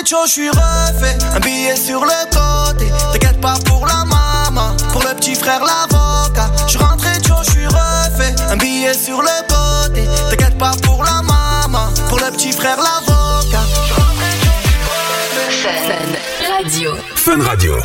chaud, j'suis refait. Un billet sur le côté. T'inquiète pas pour la maman, pour le petit frère l'avocat. J'suis rentré chaud, j'suis refait. Un billet sur le côté. T'inquiète pas pour la maman, pour le petit frère l'avocat. Fun Radio. Fun Radio.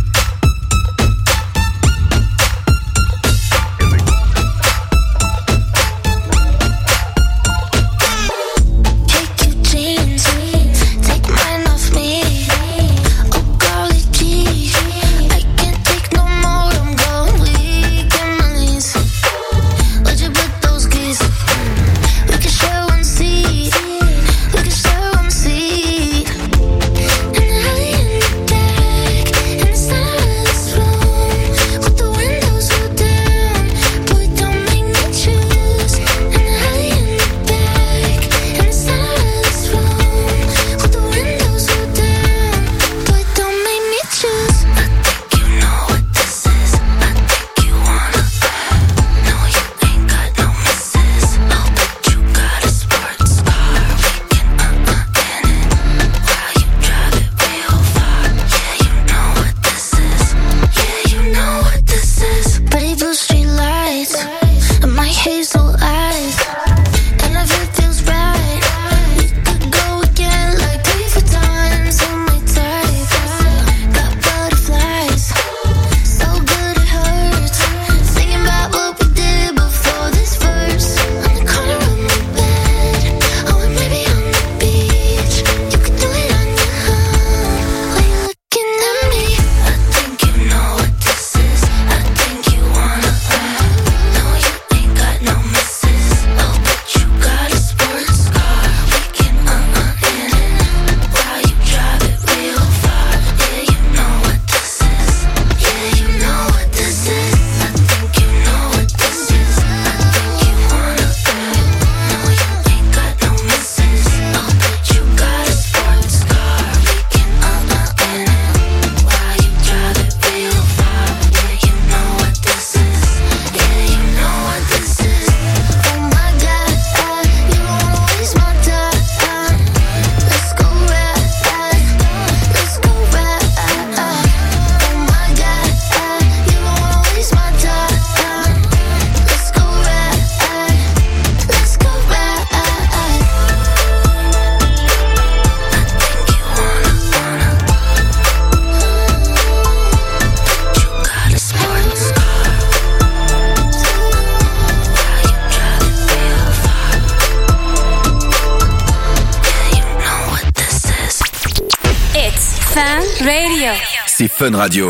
C'est Fun Radio.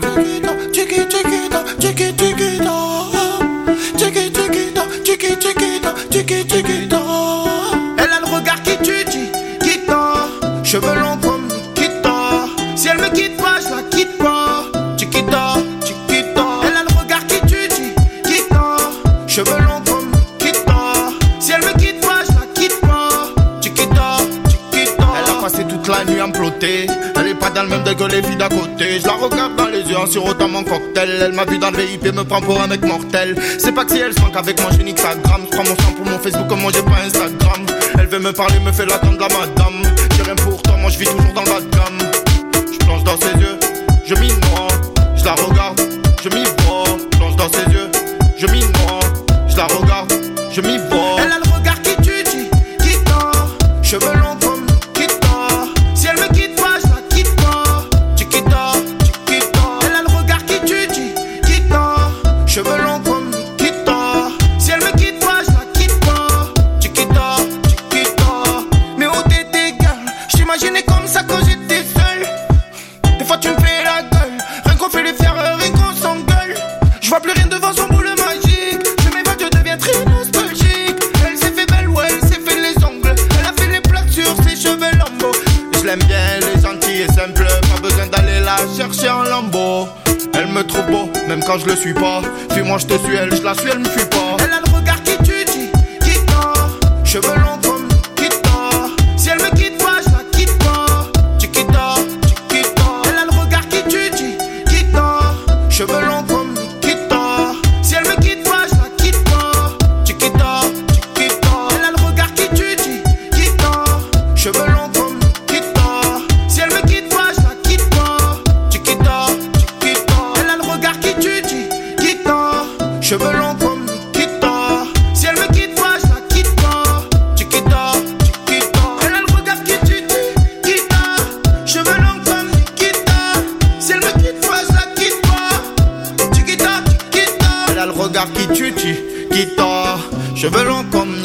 Elle a le regard qui tue, Chiquita. Cheveux longs comme Nikita. Si elle me quitte pas, je la quitte pas. Chiquita, Chiquita. Elle a le regard qui tue, Chiquita. Cheveux longs comme Nikita. Si elle me quitte pas, je la quitte pas. Chiquita, Chiquita. Elle a passé toute la nuit à me plotter. Pas dans le même degré que les filles d'à côté. Je la regarde dans les yeux en sirotant mon cocktail. Elle m'a vu dans le VIP, me prend pour un mec mortel. C'est pas que si elle sent qu'avec moi j'ai nique sa gramme. Je prends mon sang pour mon Facebook comme moi j'ai pas Instagram. Elle veut me parler, me fait l'attendre la madame. J'ai rien pour toi, moi je vis toujours dans le bas de gamme. Je plonge dans ses yeux, je m'y noie. Je la regarde, je m'y vois. Je plonge dans ses yeux, je m'y noie. Je la regarde, je m'y vois. Elle a le regard qui tue, qui tord. Cheveux longs comme Kita. Si elle me quitte pas, je la quitte pas. Chiquita, Chiquita. Elle a le regard qui tue, qui tord. Cheveux longs comme Kita. Si elle me quitte pas, je la quitte pas. Chiquita, Chiquita. Mais où t'étais, girl? J'imaginais comme ça quand j'étais seul. Des fois tu me fais la gueule. Rien qu'on fait les faire, rien qu'on s'engueule. Je vois plus rien devant son boule magique. Je m'évade, je deviens très nostalgique. Elle s'est fait belle, ouais, elle s'est fait les ongles. Elle a fait les plaques sur ses cheveux lambeaux. Je l'aime bien, elle est gentille et simple. Pas besoin d'aller la chercher en lambeau. Elle me trouve beau, même quand je le suis pas. Fuis-moi, je te suis, elle, je la suis, elle me fuit pas. Elle a le regard qui tue, qui tord. Cheveux longs comme Kita. Si elle me quitte pas, je la quitte pas. Chiquita, Chiquita. Elle a le regard qui tue, qui tord. Cheveux longs comme Kita. Si elle me quitte pas, je la quitte pas. Chiquita, Chiquita. Elle a le regard qui tue, qui tord. Cheveux longs comme Kita.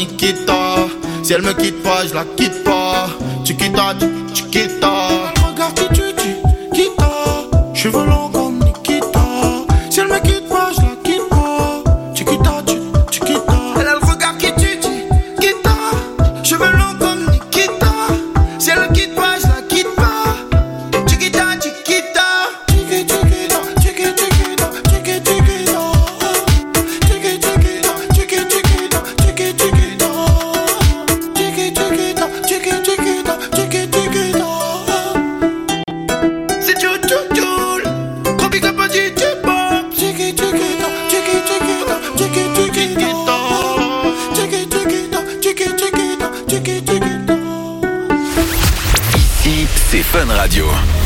Nikita. Si elle me quitte pas, je la quitte pas. Chiquita, chiquita. Regarde qui tu dis, Kita. Cheveux longs comme Nikita. Si elle me quitte pas, je la quitte pas. Chiquita, chiquita. Elle a le regard qui tu dis, Kita. Cheveux longs comme Nikita. Si elle me quitte pas, je la quitte pas. Chiquita, chiquita. Chiquita, chiquita, chiquita, chiquita, chiquita. Chiquita, chiquita, chiquita, chiquita, chiquita. Chiquita, chiquita, chiquita, chiquita, chiquita. C'est tout, tout, tout. Gros big up à DJ Bob. Chiquita, chiquita, chiquita, chiquita, chiquita. Chiquita, chiquita, chiquita, chiquita, chiquita. Ici, c'est Fun Radio.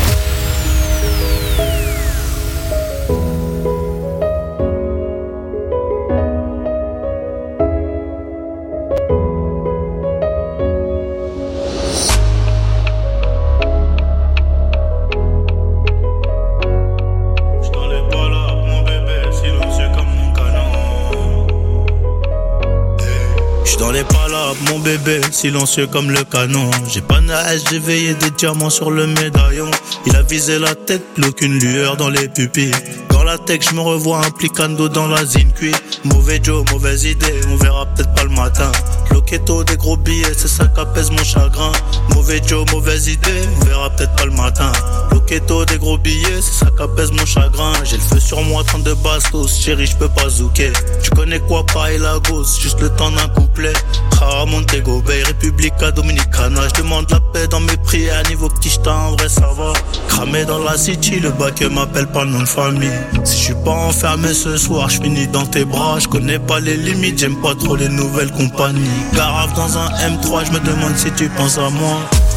Mon bébé, silencieux comme le canon. J'ai pas d'âge, j'ai veillé des diamants sur le médaillon. Il a visé la tête, plus aucune lueur dans les pupilles. Dans la tech, je me revois implicando dans la Zincuit. Mauvais Joe, mauvaise idée, on verra peut-être pas le matin. Loquetto, des gros billets, c'est ça qu'apaise mon chagrin. Mauvais Joe, mauvaise idée, on verra peut-être pas le matin. Loquetto, des gros billets, c'est ça qu'apaise mon chagrin. J'ai le feu sur moi, 32 bastos, chérie, je peux pas zouker. Tu connais quoi, pas et la gosse, juste le temps d'un couplet. Montego Bay, Republica Dominicana. Je demande la paix dans mes prières. Niveau petit, en vrai ça va. Cramé dans la city, le bac m'appelle pas nom de famille. Si je suis pas enfermé ce soir, je finis dans tes bras. Je connais pas les limites, j'aime pas trop les nouvelles compagnies. Garave dans un M3, je me demande si tu penses à moi.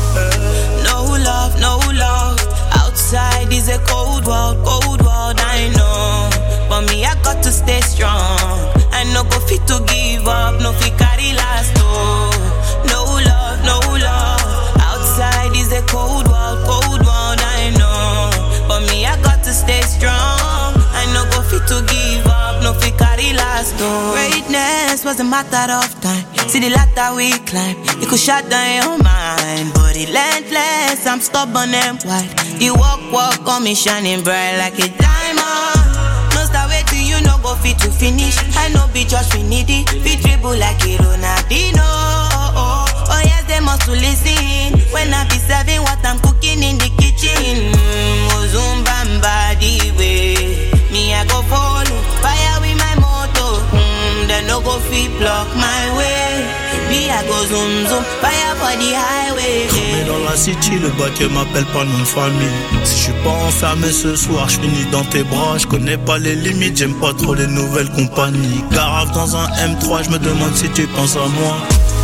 No love, no love. Outside is a cold world, I know. But me, I got to stay strong. I no go fit to give up, no fit carry last, oh. No love, no love. Outside is a cold world, I know. But me, I got to stay strong. I no go fit to give up, no fit carry last, oh. Greatness was a matter of time. See the ladder we climb, it could shut down your mind. But relentless, I'm stubborn and white. The walk on me shining bright like a diamond. Wait till you no go fit to finish. I know be just we need it. Be dribble like a Ronaldinho. Oh yes, they must to listen. When I be serving what I'm cooking in the kitchen. Ozumbamba the way. Me I go follow. Fire with my motor. They no go fit block my way. Me I go zoom zoom. Fire for the highway. Cramé dans la city, le bac m'appelle pas nom de famille. Si je suis pas enfermé ce soir, je finis dans tes bras. Je connais pas les limites, j'aime pas trop les nouvelles compagnies. Garave dans un M3, je me demande si tu penses à moi.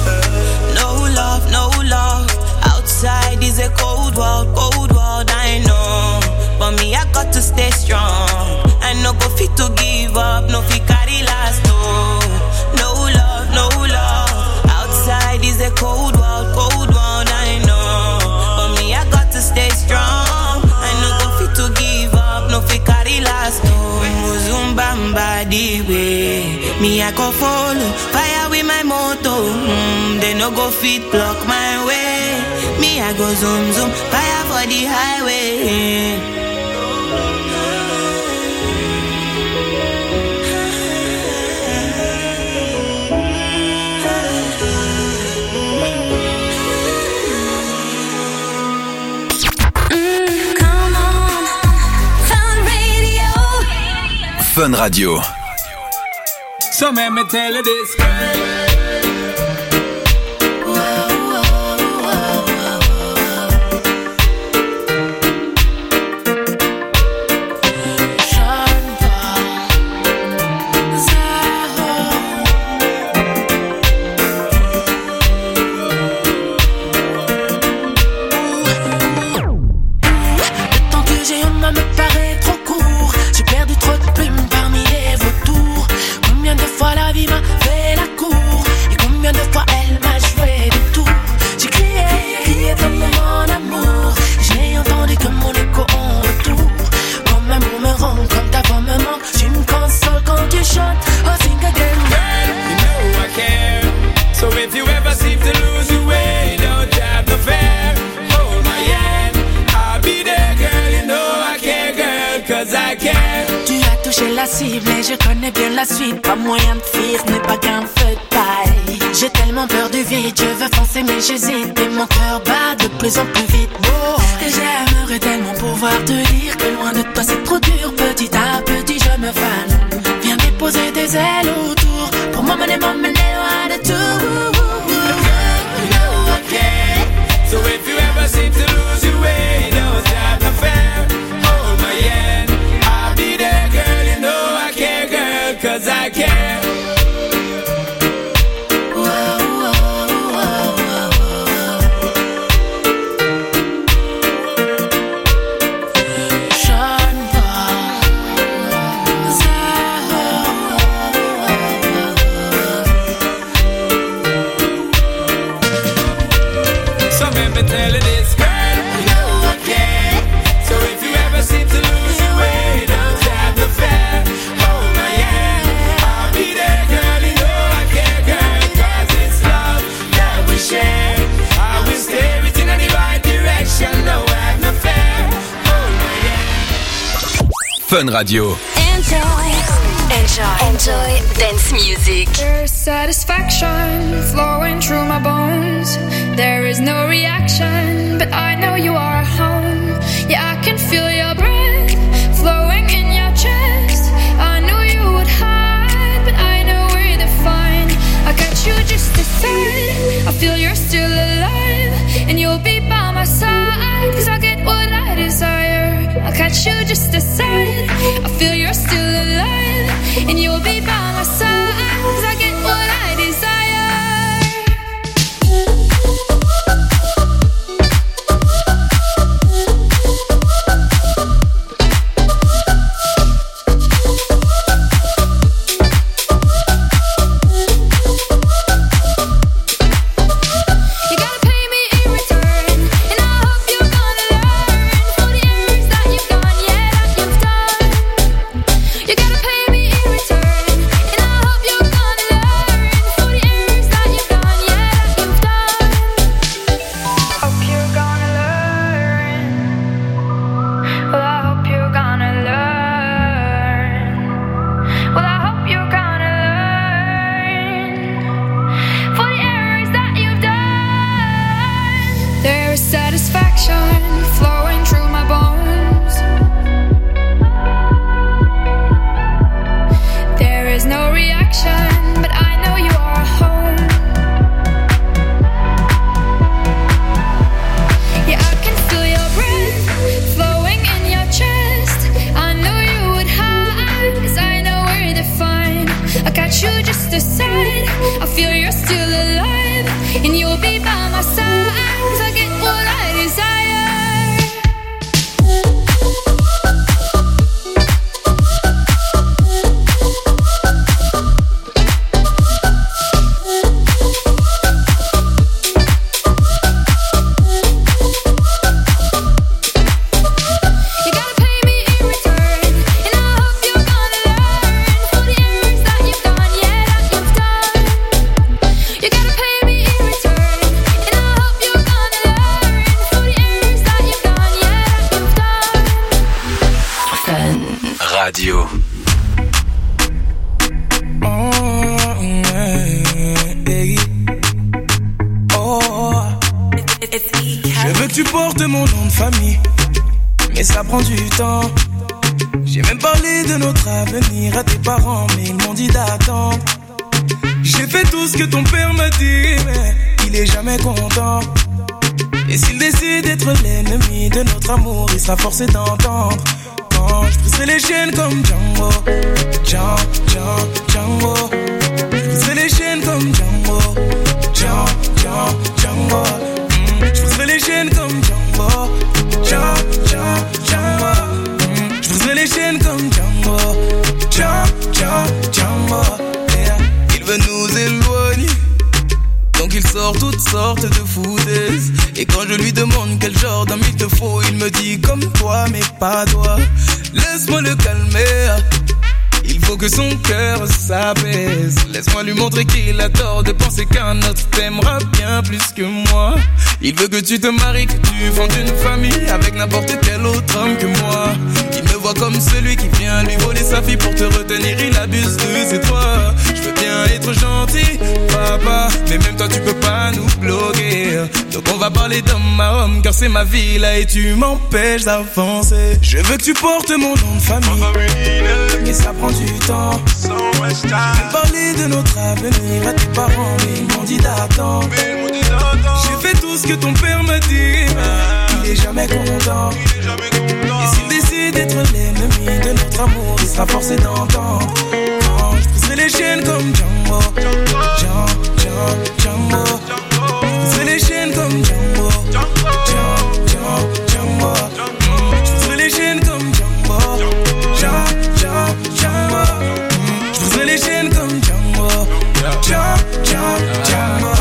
No love, no love. Outside is a cold world, I know. But me, I got to stay strong. I no go fit to give up, no fit carry last, oh. No love, no love. Outside is a cold world, I know. But me, I got to stay strong. I no go fit to give up, no fit carry last, oh. Muzumbamba the way. Me, I go follow. Fire with my motor. They no go fit block my way. Me, I go zoom zoom. Fire for the highway. Fun Radio. So let me tell you this. Combien de fois la vie m'a fait la cour. if you ever seem to lose your way, don't have no fear. Hold my hand, I'll be there, girl. You know I care, girl, cause I care. Tu as touché la cible et je connais bien la suite. Pas moyen de fuir, ce n'est pas qu'un feu de paille. J'ai tellement peur du vide, je veux foncer mais j'hésite. Et mon cœur bat de plus en plus vite. Et j'aimerais tellement pouvoir te dire que loin de toi c'est trop dur. Petit à petit je me fane. Viens déposer tes ailes autour pour m'emmener loin de tout. So if you ever seem to lose your way, don't have no fear. Hold my hand, I'll be there, girl. You know I care, girl, cause I care. Fun Radio. Enjoy dance music. There's satisfaction flowing through my bones. There is no reaction, but I know you are home. Yeah, I can feel your breath flowing in your chest. I knew you would hide, but I know we're defined. I got you just aside. I feel you're still alive, and you'll be by my side, cause I get what I desire. I got you just aside. I feel you're still alive, and you'll be by my side, cause I get what I desire. Radio. Je veux que tu portes mon nom de famille, mais ça prend du temps. J'ai même parlé de notre avenir à tes parents, mais ils m'ont dit d'attendre. J'ai fait tout ce que ton père m'a dit, mais il est jamais content. Et s'il décide d'être l'ennemi de notre amour, il sera forcé d'entendre. Quand je briserai les chaînes comme Django, Django. Je briserai les chaînes comme Django, Django. Je briserai les chaînes comme Django, Django. Je briserai les chaînes comme Django, Django. Il veut nous éloigner, donc il sort toutes sortes de foutaises. Et quand je lui demande quel genre d'homme il te faut, il me dit comme toi mais pas toi. Laisse-moi le calmer, il faut que son cœur s'apaise. Laisse-moi lui montrer qu'il a tort de penser qu'un autre t'aimera bien plus que moi. Il veut que tu te maries, que tu fondes une famille avec n'importe quel autre homme que moi. Il me voit comme celui qui vient lui voler sa fille pour te retenir, il abuse de ses droits. Je veux bien être gentil, papa, mais même toi tu peux pas nous bloquer. Donc on va parler d'homme à homme, car c'est ma vie là et tu m'empêches d'avancer. Je veux que tu portes mon nom de famille, mais ça prend du temps. J'ai parlé de notre avenir à tes parents, mais ils m'ont dit d'attendre. J'ai fait tout ce que ton père m'a dit, il est jamais content. Et s'il décide d'être l'ennemi de notre amour, il sera forcé d'entendre. Je briserai les chaînes comme Django, Django. Je briserai les chaînes comme Django, Django. Je briserai les chaînes comme Django, Django. Je briserai les chaînes comme Django, Django.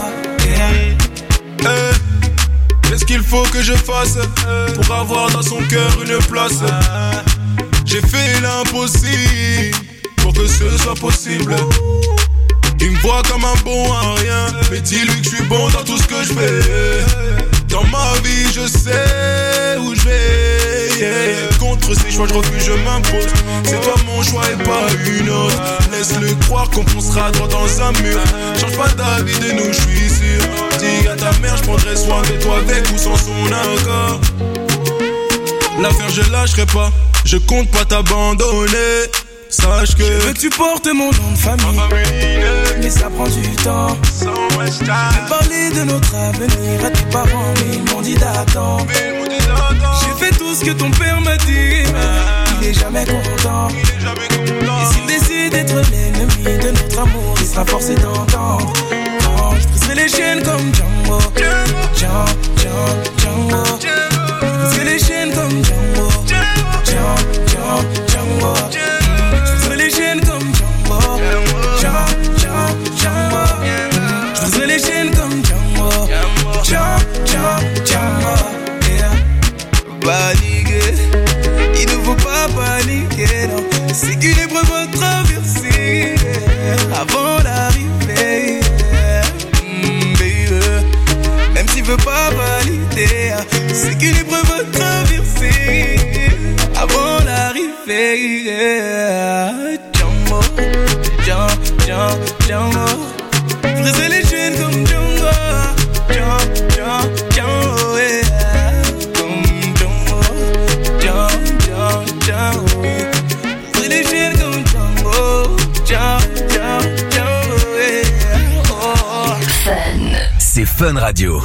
Qu'est-ce qu'il faut que je fasse pour avoir dans son cœur une place? J'ai fait l'impossible pour que ce soit possible. Il me voit comme un bon à rien, mais dis-lui que je suis bon dans tout ce que je fais. Dans ma vie je sais où je vais, Contre ces choix je refuse, je m'impose. C'est toi mon choix et pas une autre. Laisse-le croire qu'on foncera droit dans un mur. Change pas d'avis de nous, je suis sûr. Dis à ta mère, je prendrai soin de toi avec ou sans son accord. L'affaire je lâcherai pas, je compte pas t'abandonner. Sache que je veux que tu portes mon nom de famille, mais ça prend du temps. J'ai parlé de notre avenir à tes parents, mais ils m'ont dit d'attendre. J'ai fait tout ce que ton père m'a dit, il est jamais content. Et s'il décide d'être l'ennemi de notre amour, il sera forcé d'entendre. Je briserai les chaînes comme Django, Django. Je briserai les chaînes comme Django, Django. Je briserai les chaînes comme Django, Django. Je briserai les chaînes comme Django, Django. Paniquer, il ne faut pas paniquer, non. C'est qu'une épreuve à traverser avant l'arrivée, baby. Même s'il veut pas valider, c'est qu'une épreuve à traverser avant l'arrivée. Django, Django. Je briserai les chaînes comme Django, Django, yeah. Comme Django, Django. Je briserai les chaînes comme Django, Django, yeah. Oh. Fun. C'est Fun Radio.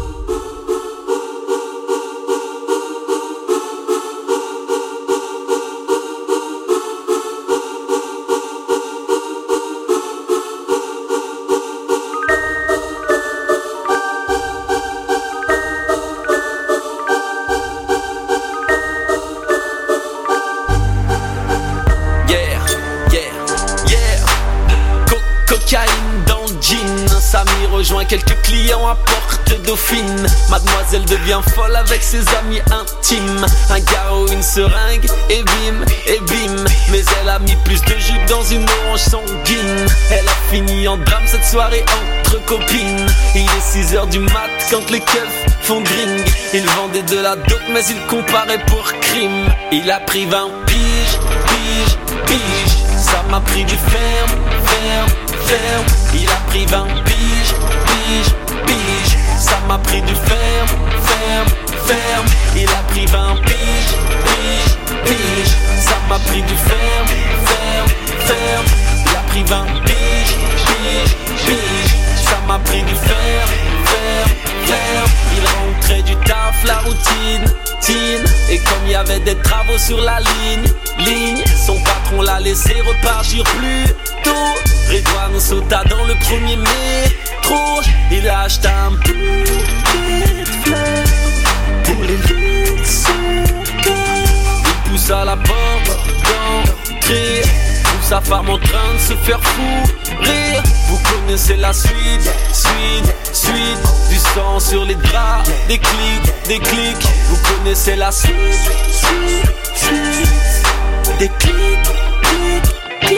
Rejoint quelques clients à Porte Dauphine. Mademoiselle devient folle avec ses amis intimes. Un garrot, une seringue, et bim. Mais elle a mis plus de jus dans une orange sanguine. Elle a fini en drame cette soirée entre copines. Il est 6h du mat quand les keufs font gring. Il vendait de la dope mais il comparait pour crime. Il a pris 20 piges. Ça m'a pris du ferme. Il a pris 20 piges. Ça m'a pris du ferme. Il a pris 20 piges. Ça m'a pris du ferme. Il a pris 20 piges. Ça m'a pris du ferme. Il rentrait du taf, la routine. Et comme il y avait des travaux sur la ligne, son patron l'a laissé repartir plus tôt. Redouane sauta dans le premier métro. Il a acheté un bouquet de fleurs pour les lieux de son cœur. Il poussa la porte d'entrée, trouve sa femme en train de se faire rire. Vous connaissez la suite. Du sang sur les draps, des clics. Vous connaissez la suite. Des clics.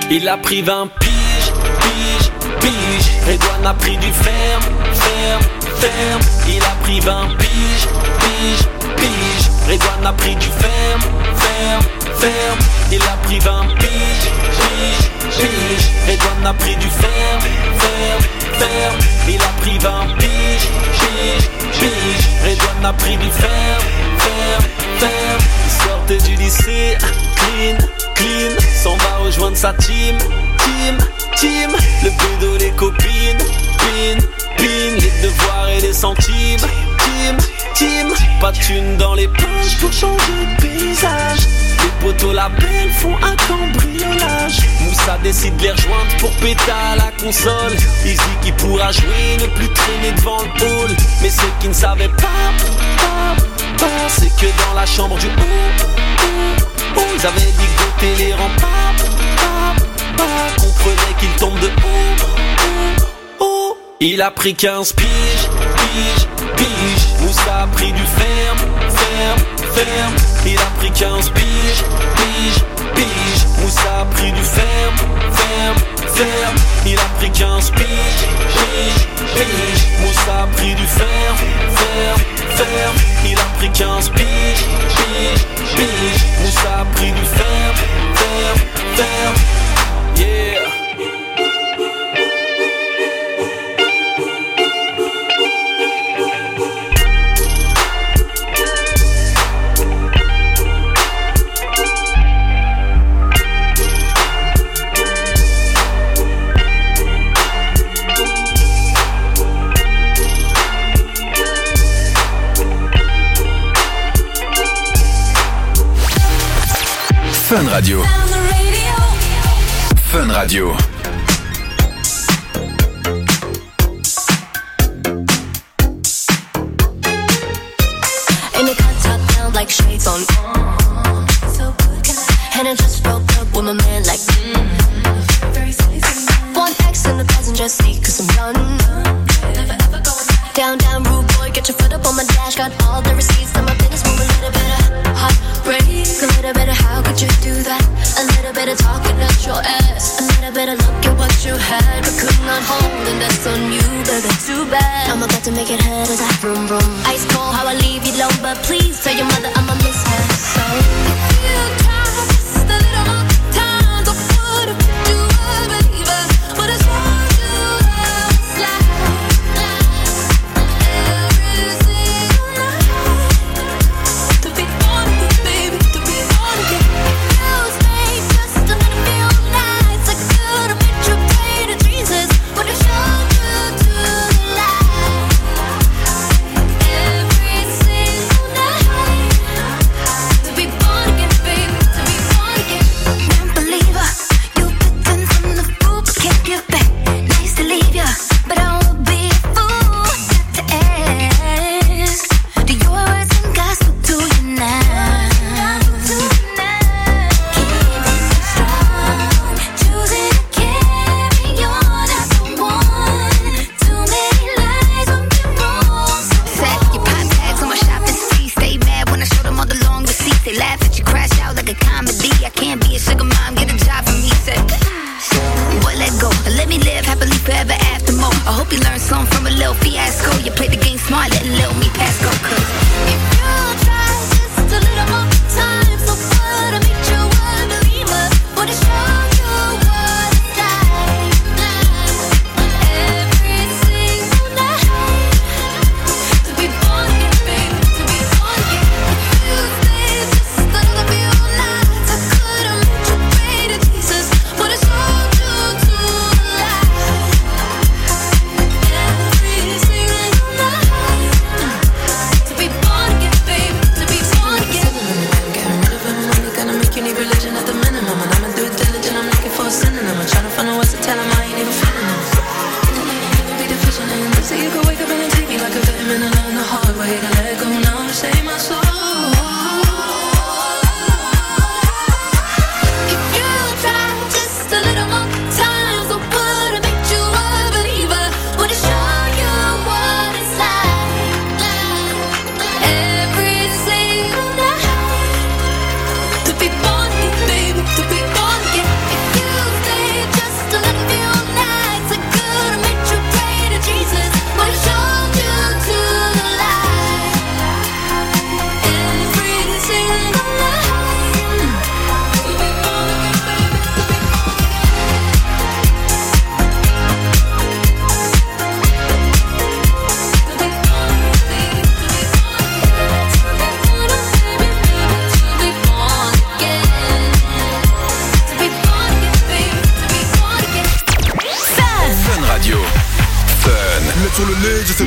Il a pris 20 piges, piges, piges. Redouane a pris du ferme, ferme, ferme. Il a pris 20 piges, piges, piges. Redouane a pris du ferme, ferme, ferme. Il a pris 20 piges, piges, piges. Redouane a pris du ferme, ferme, ferme. Il a pris 20 piges, piges, piges. Redouane a pris du ferme, ferme, ferme. Il sortait du lycée, clean, clean. S'en va rejoindre sa team, team, team. Le pédo, les copines, pin, pin. Les devoirs et les centimes, team, team. Pas de thunes dans les poches pour changer de paysage. Les poteaux la belle font un cambriolage. Moussa décide de les rejoindre pour péter à la console. Il dit qu'il pourra jouer, ne plus traîner devant le hall. Mais ce qu'il ne savait pas, c'est que dans la chambre du ils avaient dit que goûter les rangs comprenait qu'il tombe de haut. Il a pris 15 piges, piges, piges. Moussa a pris du ferme, ferme, ferme. Il a pris 15 piges, piges, piges. Moussa a pris du ferme, ferme, ferme. Il a pris 15 piges, piges, piges. Moussa a pris du ferme, ferme, ferme. Il a pris 15 piges, piges, piges. Moussa a pris du ferme, ferme, ferme. Yeah. Fun Radio. Fun Radio. And it got top down like shades on. So good. And I just broke up with my man like one X in the passenger seat cause I'm done. Down, down, rude boy, get your foot up on my dash. Got all the receipts, and my business move a little bit of heartbreak. A little bit of how could you do that? A little bit of talking at your ass. A little bit of look at what you had but could not hold, and that's on you, baby, too bad. I'm about to make it head as I vroom vroom. Ice cold, how I leave you alone, but please tell your mother I'ma miss her so. If you try just a little more time, don't put it you a believer. What is wrong to us like?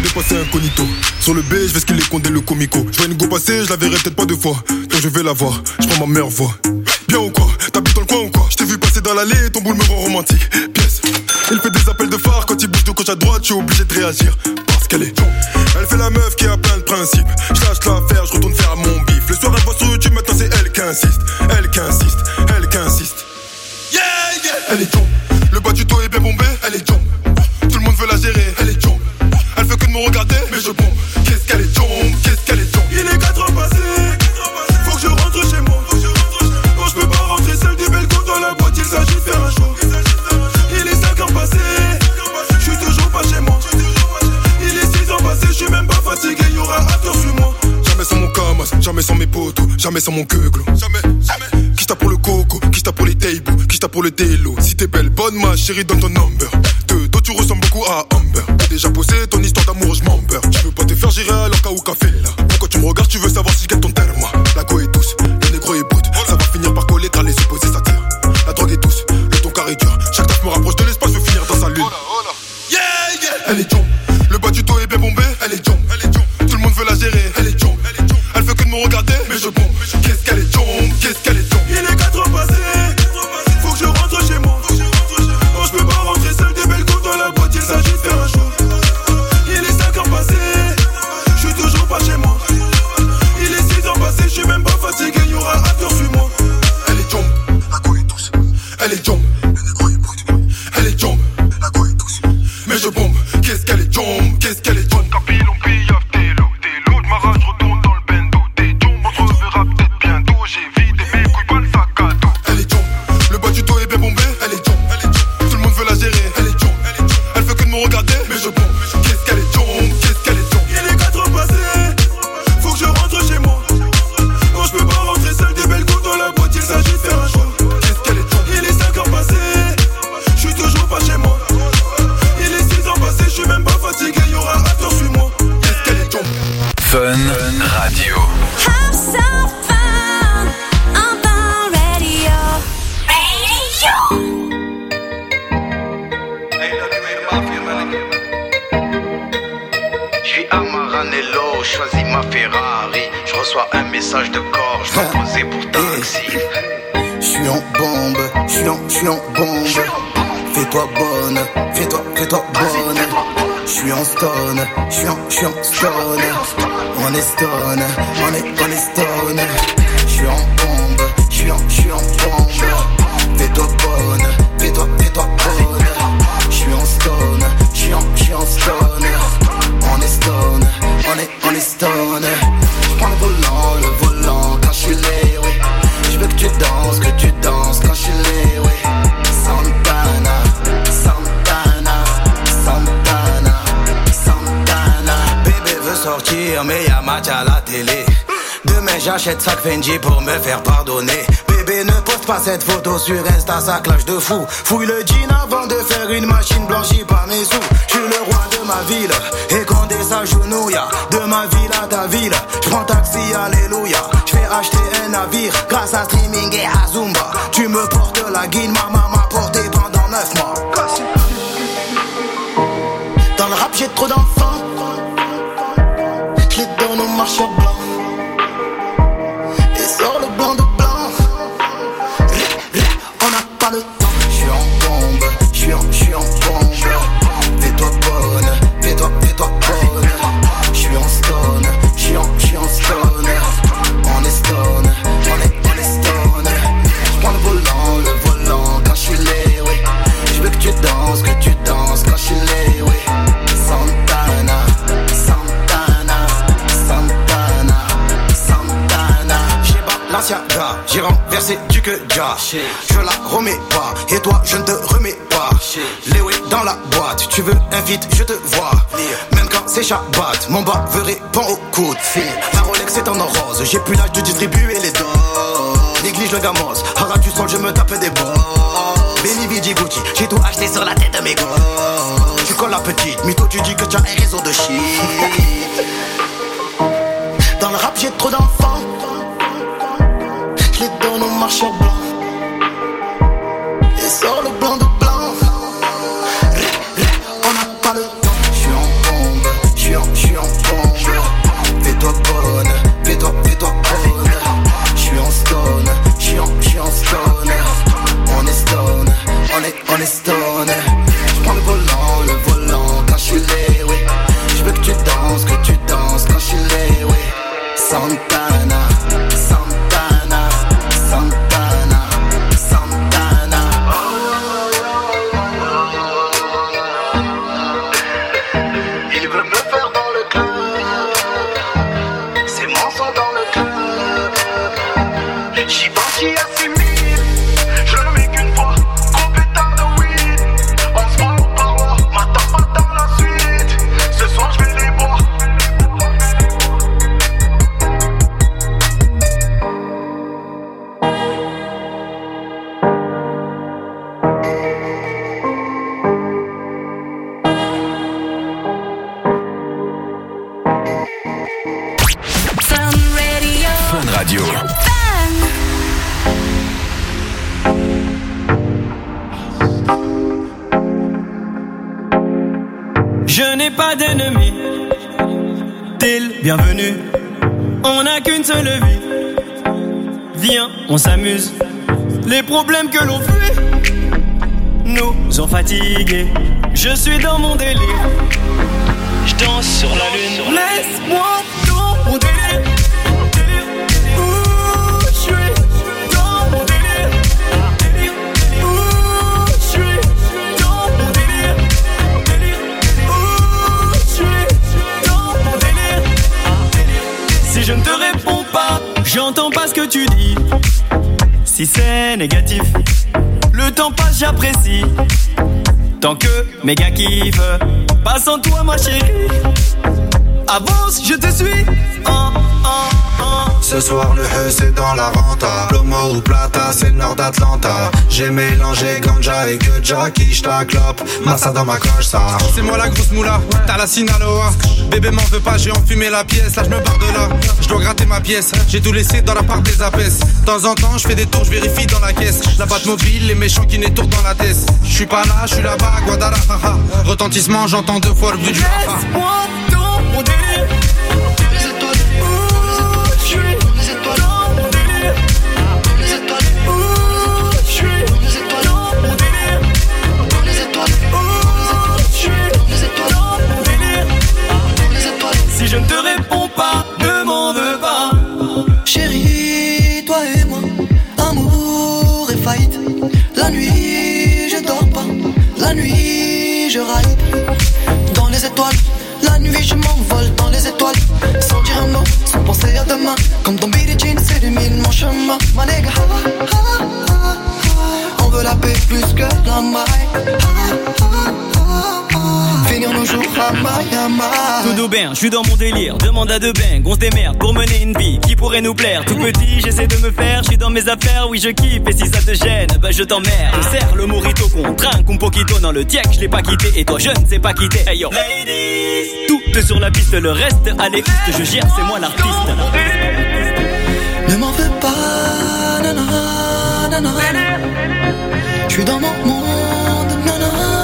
est passé incognito. Sur le B, je vais skiller condé le comico. Je vois une go passer, je la verrai peut-être pas deux fois. Donc je vais la voir, je prends ma meilleure voix. Bien ou quoi? T'habites dans le coin ou quoi? Je t'ai vu passer dans l'allée, ton boule me rend romantique. Pièce. Il fait des appels de phare, quand il bouge de gauche à droite, je suis obligé de réagir. Parce qu'elle est. Elle fait la meuf qui a plein de principes. Je lâche l'affaire, je retourne faire mon bif. Le soir elle voit sur YouTube, maintenant c'est elle qui insiste. Elle qui insiste, elle qui insiste. Yeah, yeah. Elle est jump. Le bas du dos est bien bombé, elle est jump. Tout le monde veut la gérer, elle est jump. Elle fait que de me regarder, mais je bombe. Qu'est-ce qu'elle est jump, qu'est-ce qu'elle est jump. Il est 4 heures passées, faut que je rentre chez moi. Non, je peux pas rentrer seul du balcon dans la boîte, il s'agit de faire un show. Il est 5 heures passées, je suis toujours pas chez moi. Il est 6 heures passées, je suis même pas fatigué, y'aura after sur moi. Jamais sans mon camas, jamais sans mes potos, jamais sans mon queuglo. Jamais, jamais. Qui tape pour le coco, qui tape pour les tables, qui tape pour le télo. Si t'es belle, bonne ma chérie, donne ton number. De dos tu ressembles beaucoup à Amber. T'as déjà posé ton histoire d'amour, je m'en beurre. Je veux pas te faire gérer alors qu'à ou café là. Pourquoi tu me regardes, tu veux savoir si je gagne ton terme. La go est douce, le négro est bout. Ça va finir par coller, t'as les supposés, ça tire. La drogue est douce, le ton carré dur. Chaque taf me rapproche de l'espace, veut finir dans sa lune. Yeah, yeah. Elle est jump. Le bas du dos est bien bombé, elle est jump. Tout le monde veut la gérer, elle est jump. Elle fait que de me regarder, mais je bombe. Qu'est-ce qu'elle est jump, qu'est-ce qu'elle est jump. Il est 4 heures passées, faut que je rentre chez moi. Non, je peux pas rentrer seul des belles coups dans la boîte, il s'agit de faire un show. Il est 5 heures passées, je suis toujours pas chez moi. Il est 6 heures passées, je suis même pas fatigué, y'aura after sur moi. Elle est jump, la go est douce. Elle est jump, le négro est bout. Elle est jump, la go est douce. Mais je bombe, qu'est-ce qu'elle est jump, qu'est-ce qu'elle est jump. Capilon, pillaf, t'es l'eau de ma rage, retourne dans le bendo. T'es jump, on se reverra peut-être bientôt. J'ai vidé mes couilles, pas le sac à dos. Elle est jump, le bas du dos est bien bombé. Elle est jump, tout le monde veut la gérer. Elle est jump, elle fait que de me regarder, mais je bombe. Qu'est-ce qu'elle est jump, qu'est-ce qu'elle est jump. Il est 4 heures passées, faut que je rentre chez moi. Non, je peux pas rentrer seul des belles coups dans la boîte, il s'agit de faire un show. Qu'est-ce qu'elle est jump. Il est 5 heures passées, je suis toujours pas chez moi. Il est 6 heures passées, je suis même pas fatigué, y'aura after sur moi. Qu'est-ce qu'elle est jump. Fun Radio. Have some fun on the radio. Je suis à Maranello, choisis ma Ferrari. Je reçois un message de corps, je dois poser pour taxi. Je suis en bombe, je suis en bombe. Fais-toi bonne, fais-toi bonne. Je suis en stone, je suis en stone. On est stone, on est stone. Je suis en bombe, je suis en bombe. Fais-toi bonne, fais-toi bonne. Je suis en stone, je suis en stone. On est stone, on est stone. Je prends le volant quand je suis lé, oui. Je veux que tu danses quand je suis lé, oui. Santana, Santana, Santana, Santana. Bébé veut sortir mais y'a match à la télé. Demain j'achète sac Fendi pour me faire pardonner. Bébé ne poste pas cette photo sur Insta, ça clash de fou. Fouille le jean avant de faire une machine blanchie par mes sous. Je suis le roi de ma ville et Condé s'agenouille. De ma ville à ta ville, je prends taxi, alléluia. Je vais acheter un navire grâce à streaming et à Zumba. Tu me portes la guine, ma maman m'a porté pendant 9 mois. Dans le rap j'ai trop d'enfants, je les donne au marcheur blanc. Et sort le blanc de blanc, on n'a pas le temps. Je suis en bombe, je suis en bombe. Fais-toi bonne, fais-toi bonne. Je suis en stone, je suis en stone. On est stone, on est stone. Je prends le volant quand je suis lé, oui. Je veux que tu danses quand je suis lé, oui. Santana, Santana, Santana, Santana. J'ai Balenciaga, j'ai renversé du que ja. Je la remets pas, et toi je ne te remets pas. Léo est dans la boîte, tu veux un feat, je te vois. Même quand c'est Shabbat, mon baveux répond au coup de fil. La Rolex est en or rose, j'ai plus l'âge de distribuer les doses. Néglige le gamos, haras du sol, je me tape des bons. Benny Vidi Gucci, j'ai tout acheté sur la tête de mes gosses. Tu colles la petite, mais toi tu dis que tu as un réseau de shit. Dans le rap j'ai trop d'enfants, je les donne au marcheur blanc. Et sort le blanc de blanc, on n'a pas le temps. Je suis en bombe, je suis en Fun Radio. Je n'ai pas d'ennemis, t'es le bienvenu. On n'a qu'une seule vie. Viens, on s'amuse. Les problèmes que l'on fuit nous ont fatigués. Je suis dans mon délire. Je danse sur la lune. Laisse-moi dans mon délire. Ouh, je suis dans mon délire. Ouh, je suis dans mon délire. Ouh, je suis dans mon délire. Si je ne te réponds pas, j'entends pas ce que tu dis. Si c'est négatif, le temps passe, j'apprécie. Tant que mes gars kiffent, pas sans toi ma chérie. Avance, je te suis. Ce soir le he c'est dans la renta. Plomo ou plata, c'est le nord d'Atlanta. J'ai mélangé ganja et gudja, quiche ta clope. Massa dans ma cloche, ça. C'est moi la grosse moula, t'as la Sinaloa. Bébé m'en veut pas, j'ai enfumé la pièce. Là je me barre de là, je dois gratter ma pièce. J'ai tout laissé dans la part des apaises. De temps en temps je fais des tours, je vérifie dans la caisse. La batte mobile, les méchants qui n'étourdent dans la tête. Je suis pas là, je suis là-bas à Guadalajara. Retentissement, j'entends 2 fois le bruit du rafa. Laisse-moi dans mon délire. Si je ne te réponds pas, ne m'en veux pas. Chérie, toi et moi, amour et fight. La nuit, je dors pas. La nuit, je ride. Dans les étoiles, la nuit, je m'envole dans les étoiles. Sans dire un mot, sans penser à demain. Comme dans Billie Jean, s'illumine mon chemin. Ma nigga, on veut la paix plus que la maille. Finir nos jours à Miami. Tout bien, je suis dans mon délire. Demande à deux bangs, on se démerde pour mener une vie qui pourrait nous plaire. Tout petit, j'essaie de me faire, je suis dans mes affaires, oui je kiffe. Et si ça te gêne, bah je t'emmerde. On serre le morito qu'on trinque, un poquito dans le tiek, je l'ai pas quitté. Et toi je ne sais pas quitter. Hey yo, ladies, tout sur la piste, le reste à l'écoute, je gère, c'est moi l'artiste. Ne m'en fais pas, nana, nana. Je suis dans mon monde, nana.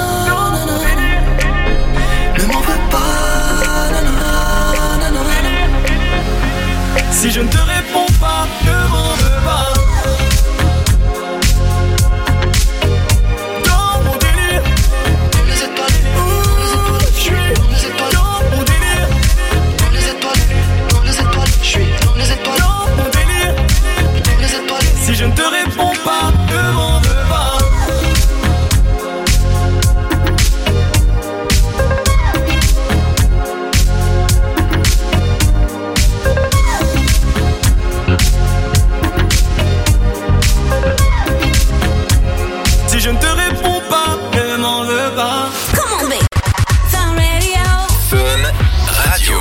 Si je ne te réponds pas, ne m'en veux pas. Dans mon délire. Dans les étoiles. Ouh, je suis dans mon délire. Dans les étoiles. Dans les étoiles. Je suis dans les étoiles. Dans mon délire. Dans les étoiles. Si je ne te réponds pas, ne m'en veux pas. Si je ne te réponds pas, ne m'en veux pas. Come on, babe. Fun Radio. Fun Radio.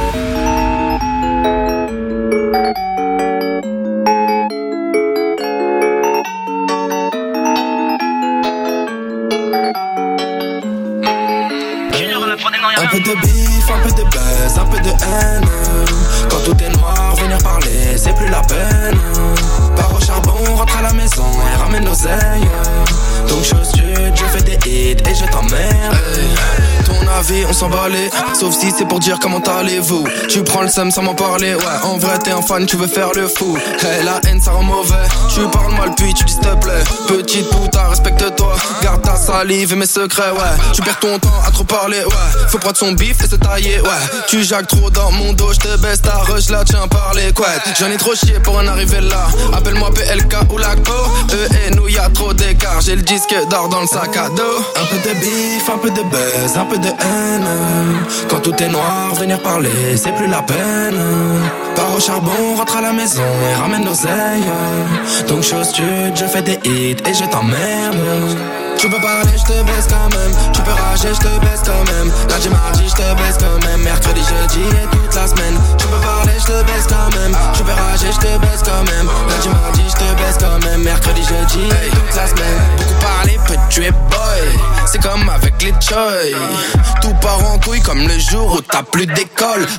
Un peu de bif, un peu de buzz, un peu de haine. Quand tout est noir, venir parler, c'est plus la peine. Pars au charbon, rentre à la maison et ramène l'oseille. Donc chose je fais des hits et je t'emmerde. Ton avis, on s'en balait. Sauf si c'est pour dire comment allez-vous. Tu prends le seum sans m'en parler. Ouais, en vrai t'es un fan, tu veux faire le fou. Hey, la haine ça rend mauvais. Tu parles mal puis tu dis s'il te plaît. Petite puta, respecte-toi. Garde ta salive et mes secrets, ouais. Tu perds ton temps à trop parler, ouais. Faut prendre son bif et se tailler, ouais. Tu jacques trop dans mon dos, je te baisse ta rush là, tiens par les couettes. J'en ai trop chié pour en arriver là. Appelle-moi PLK ou Lacto. Eux et nous y'a trop d'écart. J'ai le disque d'or dans le sac à dos. Un peu de bif, un peu de buzz, un peu de haine. Quand tout est noir, venir parler, c'est plus la peine. Pars au charbon, rentre à la maison et ramène l'oseille. Donc chose je fais des hits et je t'emmerde. Tu peux parler, je te baisse quand même. Tu peux rager, je te baisse quand même. Lundi, mardi, je te baisse quand même. Mercredi, jeudi et toute la semaine. Tu peux parler, je te baisse quand même. Tu peux rager, je te baisse quand même. Lundi, mardi, je te baisse quand même. Mercredi, jeudi et toute la semaine. Beaucoup parler, peu tuer, boy. C'est comme avec les choy. Tout part en couille comme le jour où t'as plus d'école. Avec le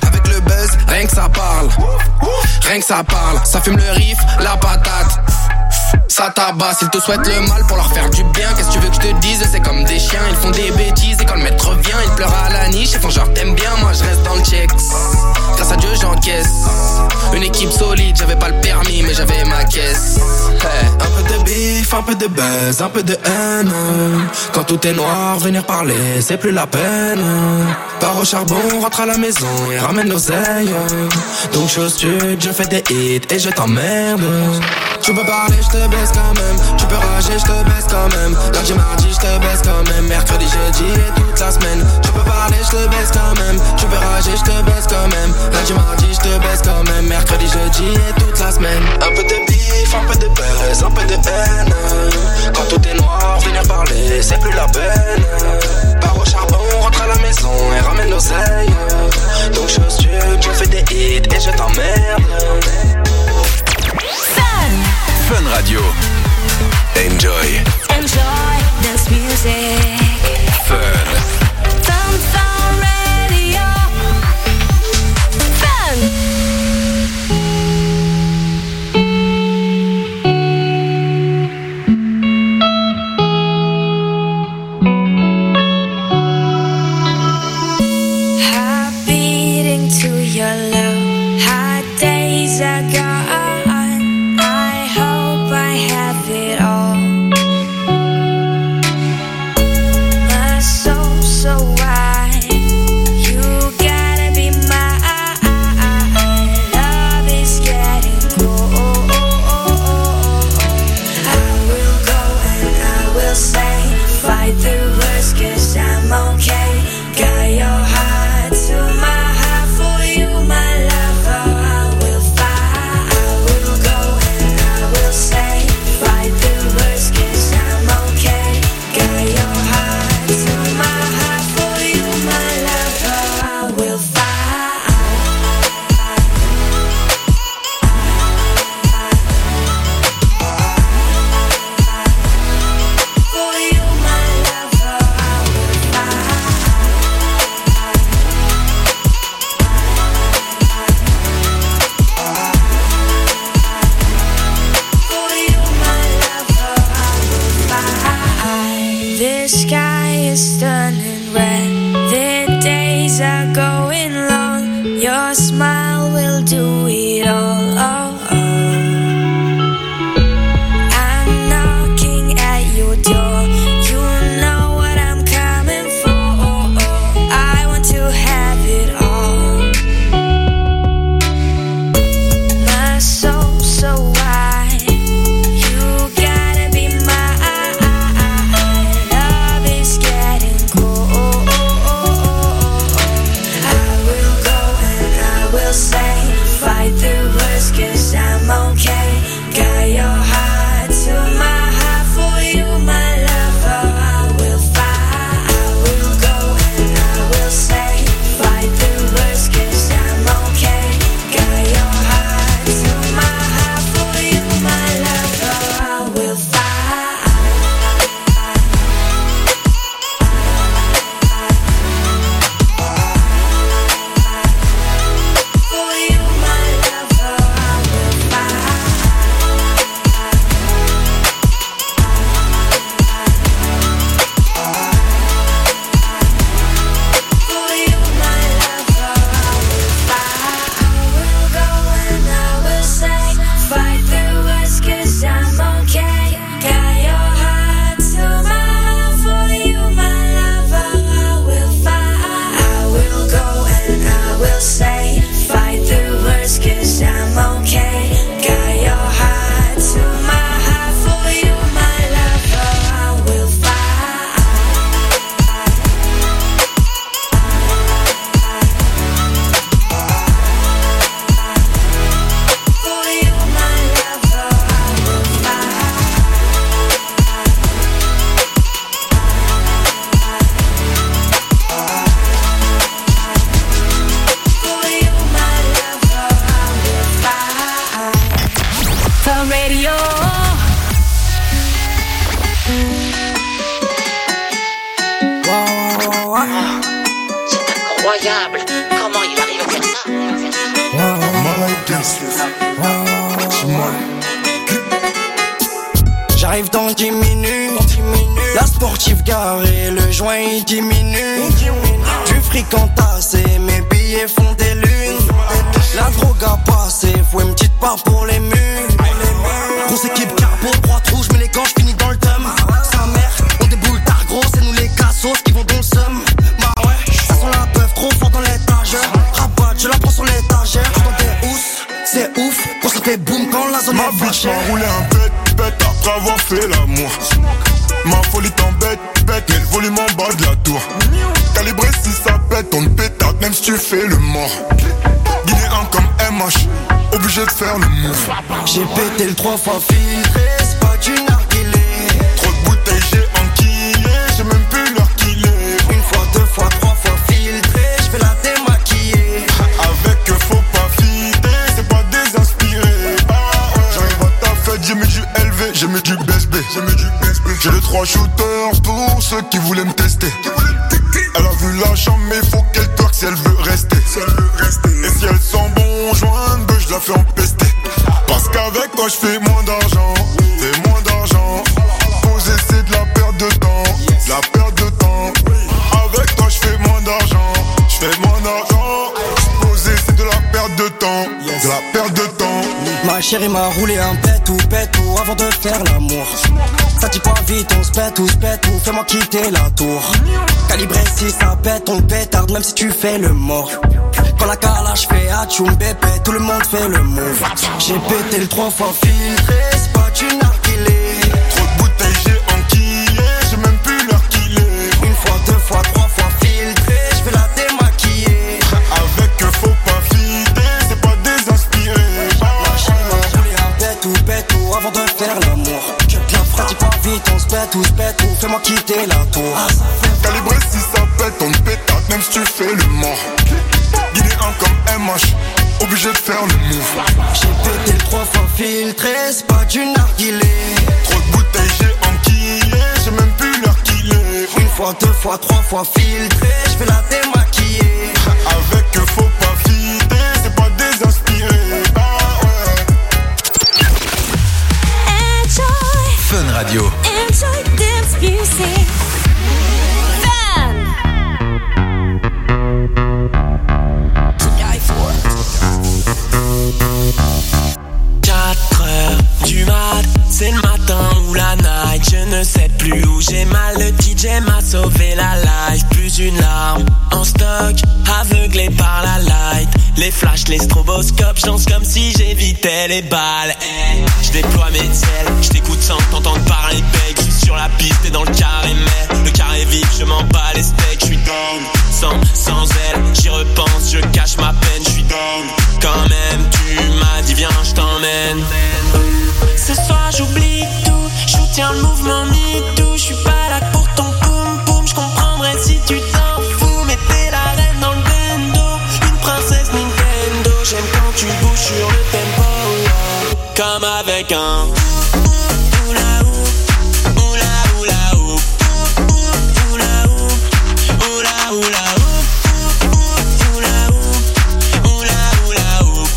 buzz, rien que ça parle. Rien que ça parle, ça fume le riff, la patate. Ça tabasse, ils te souhaitent le mal pour leur faire du bien. Qu'est-ce que tu veux que je te dise, c'est comme des chiens. Ils font des bêtises et quand le maître vient, ils pleurent à la niche. Ils font genre t'aimes bien, moi je reste dans le checks. Grâce à Dieu j'encaisse. Une équipe solide, j'avais pas le permis mais j'avais ma caisse. Hey. Un peu de bif, un peu de buzz, un peu de haine. Quand tout est noir, venir parler, c'est plus la peine. Pars au charbon, rentre à la maison et ramène l'oseille. Donc chose sud, je fais des hits et je t'emmerde. Tu peux parler, je te baisse quand même. Tu peux rager, je te baisse quand même. Lundi, mardi, je te baisse quand même. Mercredi, jeudi et toute la semaine. Tu peux parler, je te baisse quand même. Tu peux rager, je te baisse quand même. Lundi, mardi, je te baisse quand même. Mercredi, jeudi et toute la semaine. Un peu de bif, un peu de buzz, un peu de haine. Quand tout est noir, venir parler, c'est plus la peine. Pars au charbon, rentre à la maison et ramène l'oseille. Donc je suis, je fais des hits et je t'emmerde. Fun Radio. Enjoy. Enjoy dance music. Fun. Fun Radio. Fun. Heart beating to your love. Hot days are gone. Fight the world. cigarette, le joint il diminue. Du fric entassé, mes billets font des lunes. La drogue a passé, faut une petite part pour les murs. Grosse équipe carbo, droite rouge, mais les gants j'finis dans le thème. Sa mère, on déboule tard gros, c'est nous les cassos qui vont dans le seum. Bah ouais, ça sent la peuf trop fort dans l'étagère. Rabat, je la prends sur l'étagère. Je dans des housses, c'est ouf, quand ça fait boum quand la zone est ma bitch m'a roulé un bête après avoir fait l'amour. Ma folie t'embête, mais le volume en bas de la tour. Calibré si ça pète, on pétarde même si tu fais le mort. Guinéen comme MH, obligé de faire le move. J'ai pété le 3 fois filtré, c'est pas du narguilé. Trop de bouteilles j'ai enquillé, j'ai même plus l'heure qu'il est. Une fois, deux fois, trois fois filtré, j'fais la démaquiller. Avec faut pas fider, c'est pas désinspiré. J'arrive à ta fête, j'ai mis du LV, j'ai mis du BSB. J'ai les 3 shooters pour ceux qui voulaient me tester. Elle a vu la chambre mais faut qu'elle twerk si elle veut rester. Et si elle sent bon joint, je la fais empester. Parce qu'avec toi je fais moins d'argent. C'est moins d'argent. Poser c'est de la perte de temps. De la perte de temps. Avec toi je fais moins d'argent. Je fais moins d'argent. Poser c'est de la perte de temps. De la perte de temps. Ma chérie m'a roulé un pétou avant de faire l'amour. Ça dit pas vite, on se pète ou fais-moi quitter la tour. Calibré si ça pète, on pétarde même si tu fais le mort. Quand la calage fait atchoum bébé, tout le monde fait le move. J'ai pété le 3 fois filtré, c'est pas du narguilé. Trop de bouteilles j'ai enquillé, j'ai même plus l'heure qu'il est. Une fois, deux fois, trois fois filtré, j'vais la démaquiller. Avec faut pas fider, c'est pas désinspiré. Ma chérie m'a roulé un pétou avant de faire l'amour. Ça dit pas vite, on se pète ou fais-moi quitter la tour. Calibré si ça pète, on pétate même si tu fais le mort. Guinéen comme MH, obligé de faire le move. J'ai pété le 3 fois filtré, c'est pas du narguilé. Trop de bouteilles j'ai enquillé, j'ai même plus l'heure qu'il est. Une fois, deux fois, trois fois filtré, j'fais la démaquiller. Avec faut pas fider, c'est pas désinspiré. Fun Radio. Enjoy dance music. Fun. To die for. 4h du mat, c'est le matin ou la night. Je ne sais plus où j'ai mal. Le DJ m'a sauvé la life. Plus une larme en stock, aveuglé par la light. Les flashs, les stroboscopes, je danse comme si j'évitais les balles. Je déploie mes ailes, je t'écoute sans t'entendre parler bec. Je suis sur la piste et dans le carré, mais le carré vide, je m'en bats les steaks. Je suis down, sans elle, j'y repense, je cache ma peine. Je suis down, quand même, tu m'as dit viens, je t'emmène. Ce soir j'oublie tout, je soutiens le mouvement MeToo. Je suis pas là pour ton poum poum, je comprendrais si tu t'en fous. Mais t'es la reine dans le bendo, une princesse Nintendo. J'aime quand tu bouges sur le tempo, comme avec un oula ou, oula oula ou, oula ou, oula oula ou, oula ou, oula oula ou,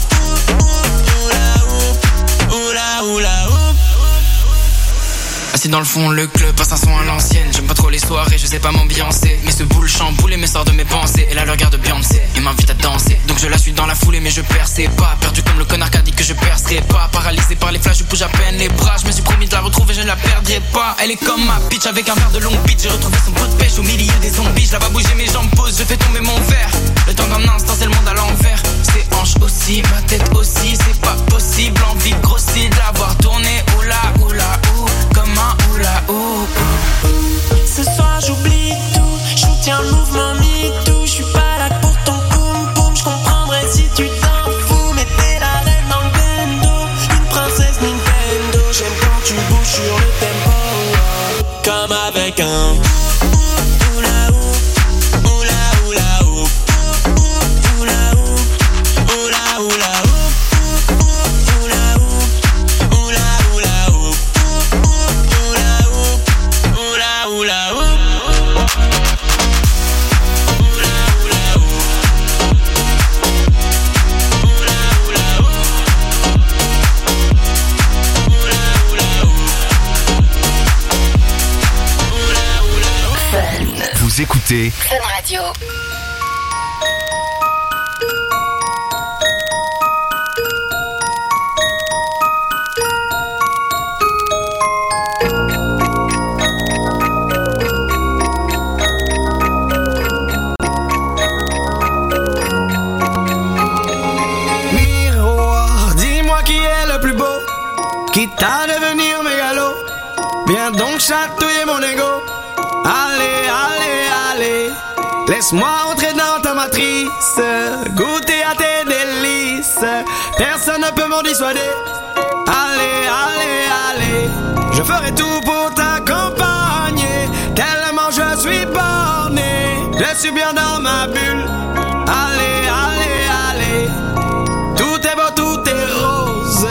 oula oula ou. Assis dans le fond, le club passe un son à l'ancienne. J'aime pas trop les soirées, je sais pas m'ambiancer. Mais ce boule chamboule et me sort de mes pensées. Et là, le regard de Beyoncé, il m'invite à danser. Donc je la suis dans la foulée, mais je perçais pas. Perdu comme le connard qui a dit que je percerais pas. Paralysé par les flashs, je bouge à peine les bras. Je me suis promis de la retrouver, je ne la perdrai pas. Elle est comme ma bitch avec un verre de Long Beach. J'ai retrouvé son pot de pêche au milieu des zombies. Je la vois bouger, mes jambes posent, je fais tomber mon verre. Le temps d'un instant, c'est le monde à l'envers. Ses hanches aussi, ma tête aussi. C'est pas possible, envie de grossir, de la voir tourner. Oula, oula, ou, comme un oula, ou. Ce soir j'oublie tout, je soutiens le mouvement MeToo. Je suis pas là pour ton poum poum, je comprendrais si tu t'en fous. Mais t'es la reine dans le bendo, une princesse Nintendo. J'aime quand tu bouges sur le tempo, comme avec un oula ou, oula oula ou, oula ou, oula oula ou, oula ou, oula oula ou, oula oula ou. écoutez Fun Radio. Quitte à devenir mégalo, viens donc chatouiller mon ego. Allez, allez, allez, laisse-moi entrer dans ta matrice, goûter à tes délices, personne ne peut m'en dissuader. Allez, allez, allez, je ferai tout pour t'accompagner, tellement je suis borné, je suis bien dans ma bulle. Allez, allez, allez, tout est beau, tout est rose.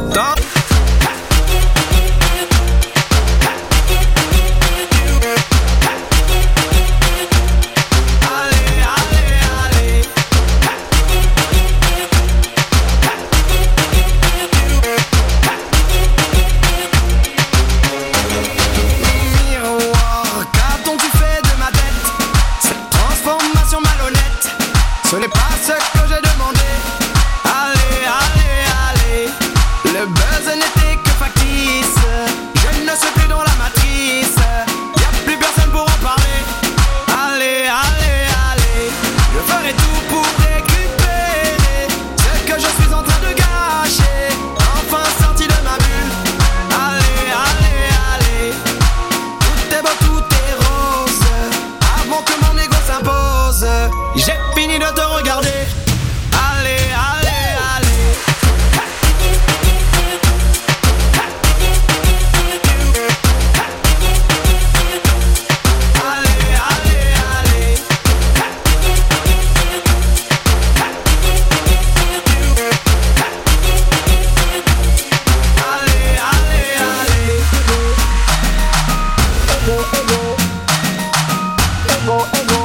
Ce n'est pas ce que j'ai demandé. Allez, allez, allez, le buzz n'était que factice. Je ne suis plus dans la matrice, y'a plus personne pour en parler. Allez, allez, allez, je ferai tout pour récupérer ce que je suis en train de gâcher, enfin sorti de ma bulle. Allez, allez, allez, tout est beau, tout est rose, avant que mon ego s'impose. J'ai fini de te regarder. Allez, allez, allez. Allez, allez, allez. Allez, allez, allez. Ego, ego. Ego, ego.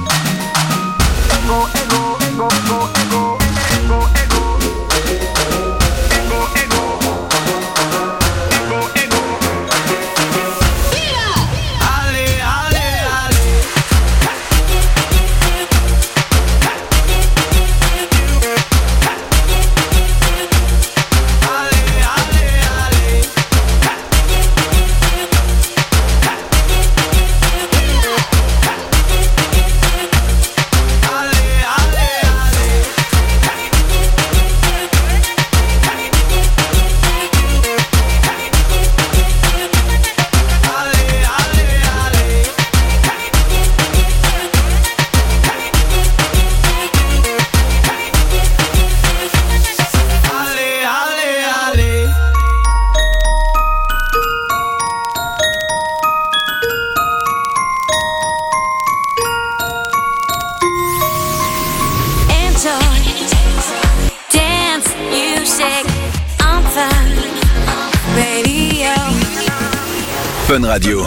Fun Radio.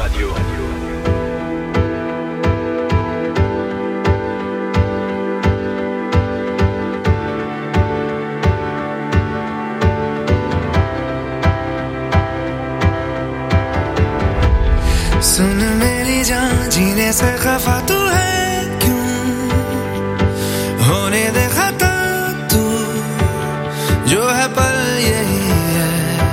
सुन मेरी जान जीने से खफा तू है क्यों होने दे खता तू जो है पल यही है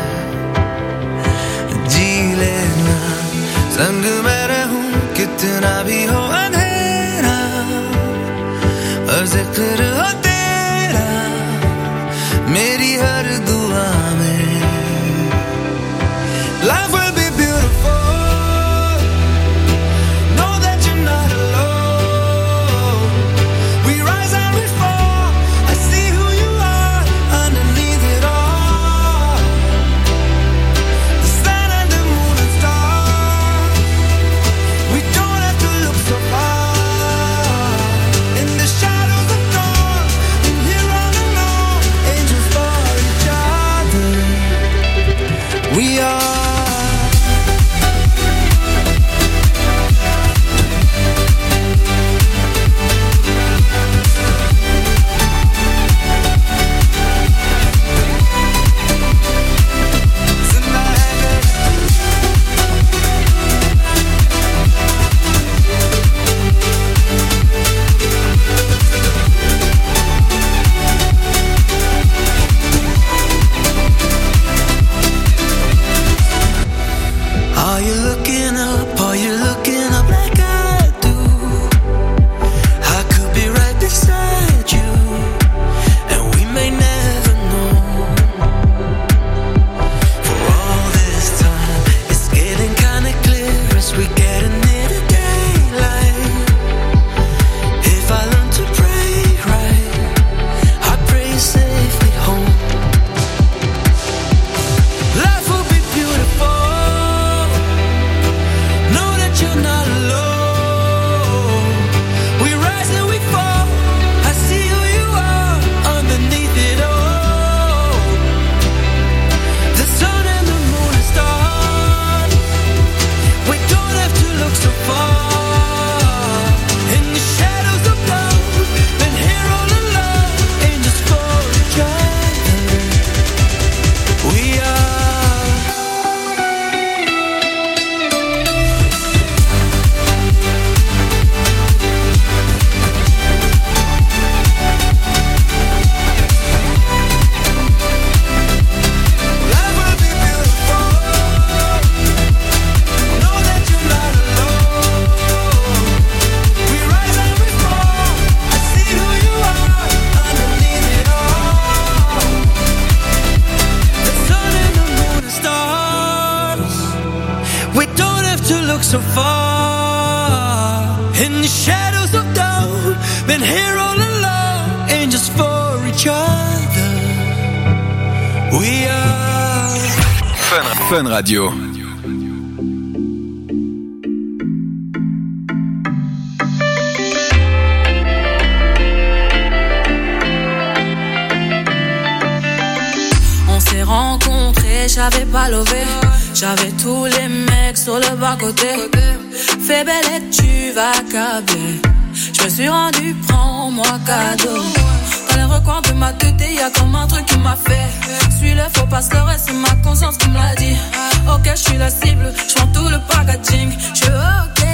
जी लेना संग में रहूं कितना भी हो अंधेरा और जिक्र हो तेरा मेरी हर दुआ में Life will be beautiful. Shadows of dawn, and here all alone, angels fall each other. so far. In the shadows of doubt, been here all along, and just for each other, we are Fun Radio. On s'est rencontrés, j'avais pas levé. J'avais tous les mecs sur le bas-côté. Fais belle et tu vas câbler. Je me suis rendu, prends-moi cadeau. Dans les recoins de ma tête, y'a comme un truc qui m'a fait. Suis le faux pasteur et c'est ma conscience qui me l'a dit. Ok, je suis la cible, je prends tout le packaging. Je suis ok.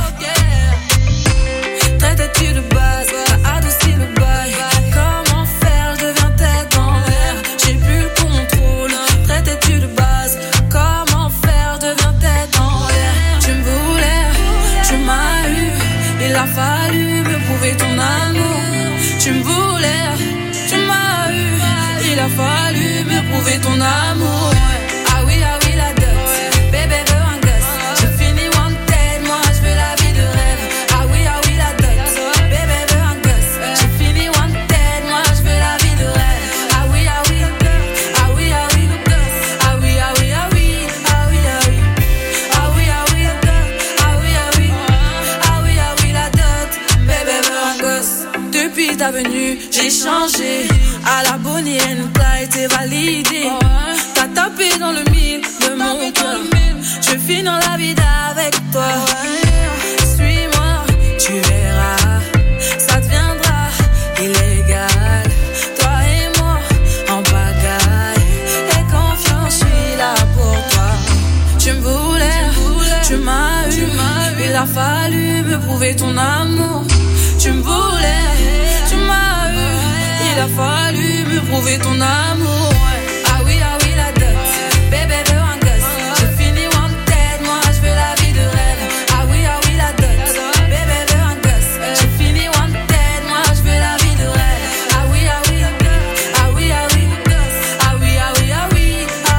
Traite-tu de base, t'as adouci le bail. Comment faire, je deviens tête en l'air. J'ai plus le contrôle. Traite-tu de base, comment faire, je deviens tête en l'air. Tu me voulais, tu m'as eu. Il a fallu me prouver ton amour. Tu me voulais, tu m'as eu. Il a fallu me prouver ton amour. Ah oui, la dot. Bébé veut un gosse. J'ai fini wanted, moi je veux la vie de rêve. Ah oui, la dot. Bébé veut un gosse. J'ai fini wanted, moi je veux la vie de rêve. Ah oui, la dot. Ah oui, le gosse. Ah oui, ah oui, ah oui. Ah oui, ah oui. Ah oui, la dot. Ah oui, ah oui. Ah oui, la dot. Bébé veut un gosse. Depuis ta venue, j'ai changé. À la Bonnie and Clyde, t'es validé. T'as tapé dans le mille de mon cœur. Je finis dans la vie avec toi. Suis-moi, tu verras. Ça deviendra illégal. Toi et moi, en pagaille. Et confiance, je suis là pour toi. Tu me voulais, tu m'as eu. Il a fallu me prouver ton amour. Tu me voulais, tu m'as eu. Il a fallu me prouver ton amour. Ah oui, la dot. Bébé veut un gosse. J'ai fini wanted, moi je veux la vie de rêve. Ah oui, la dot. Bébé veut un gosse. J'ai fini wanted, moi je veux la vie de rêve. Ah oui, la dot. Ah oui, gosse. Ah oui, ah oui. Ah oui,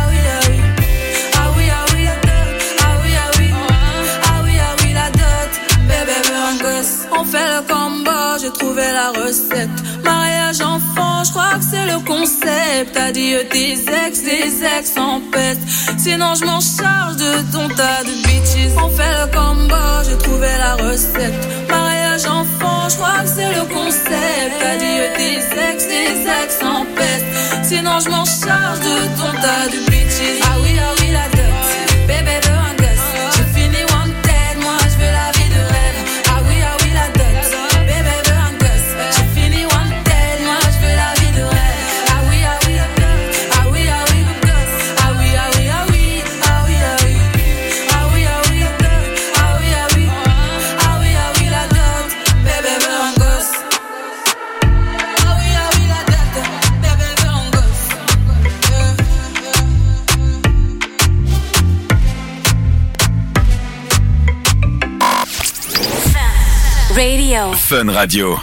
la dot. Ah oui, la dot. Bébé veut un gosse. On fait le combo, j'ai trouvé la recette. Mariage enfant, je crois que c'est le concept. Adieu des ex en peste. Sinon je m'en charge de ton tas de bitches. On fait le combo, j'ai trouvé la recette. Mariage enfant, je crois que c'est le concept. Adieu des ex en peste. Sinon je m'en charge de ton tas de bitches. Ah oui, la dot. Bébé veut un gosse. J'ai fini wanted, moi je veux la vie de rêve. Ah oui, la dot. Bébé veut un gosse. J'ai fini wanted, moi je veux la vie de rêve. Ah oui, la dot. Ah oui, le gosse. Ah oui, la dot. Ah oui, la dot. Bébé veut un gosse. Ah oui, la dot. Bébé veut un gosse. Radio. Fun Radio.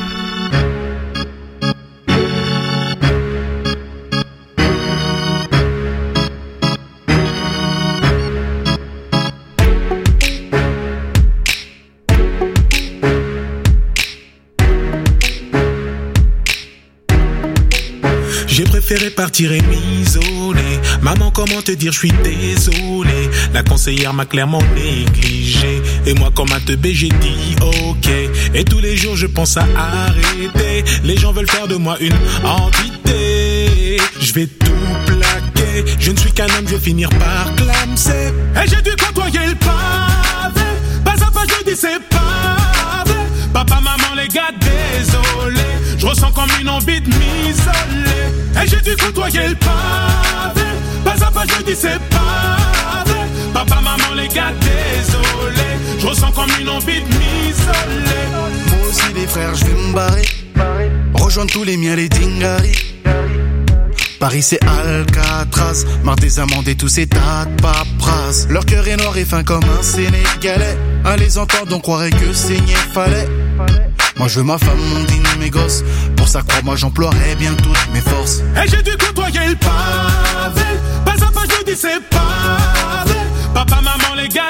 J'ai préféré partir et m'isoler. Maman, comment te dire, je suis désolé. La conseillère m'a clairement négligé. Et moi, comme un teubé, j'ai dit ok. Et tous les jours, je pense à arrêter. Les gens veulent faire de moi une entité. Je vais tout plaquer. Je ne suis qu'un homme, je vais finir par clamser. Et j'ai dû côtoyer le pavé. Pas à pas, je dis c'est pavé. Papa, maman, les gars, désolé. Je ressens comme une envie de m'isoler. Et j'ai dû côtoyer le pavé. Pas à pas, je dis c'est pavé. Papa, maman, les gars, désolé. Je ressens comme une envie de m'isoler. Moi aussi, les frères, je vais me barrer. Rejoindre tous les miens, les dingaris. Paris c'est Alcatraz, marre des amendes et tous ces tas de paperasse. Leur cœur est noir et fin comme un Sénégalais. À les entendre on croirait que saigner fallait. Moi je veux ma femme, mon dîner, mes gosses. Pour ça crois-moi j'emploierai bien toutes mes forces. Et j'ai dû côtoyer le pavé. Pas à pas je dis c'est pavé. Papa, maman, les gars,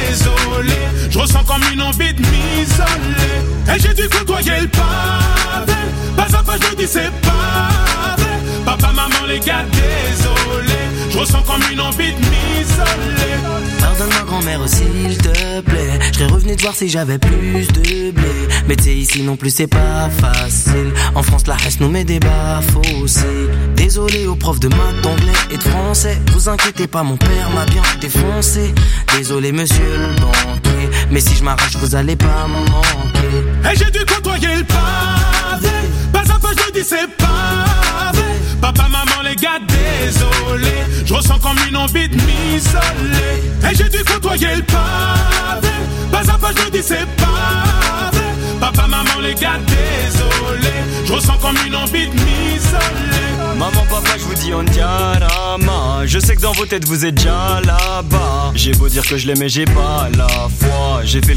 désolé. Je ressens comme une envie de m'isoler. Et j'ai dû côtoyer le pavé. Pas à pas je dis c'est pas vrai. Papa, maman, les gars, désolé. Je ressens comme une envie de m'isoler. Pardonne-moi grand-mère s'il te plaît. Je serais revenu te voir si j'avais plus de blé. Mais t'sais ici non plus c'est pas facile. En France la haine nous met des bas-fossés. Désolé aux profs de maths, d'anglais et de français. Vous inquiétez pas, mon père m'a bien défoncé. Désolé monsieur le banquier, mais si je m'arrache vous allez pas me manquer. Et j'ai dû côtoyer le pavé. Pas à pas je dis c'est pas vrai. Papa, maman, les gars, désolé. Je ressens comme une envie de m'isoler. Et j'ai dû côtoyer le pavé. Pas à pas je dis c'est pas vrai. Papa, maman, les gars, désolé. Je ressens comme une envie de m'isoler. Maman, papa, je vous dis on diarama. Je sais que dans vos têtes vous êtes déjà là-bas. J'ai beau dire que je l'aime mais j'ai pas la foi. J'ai fait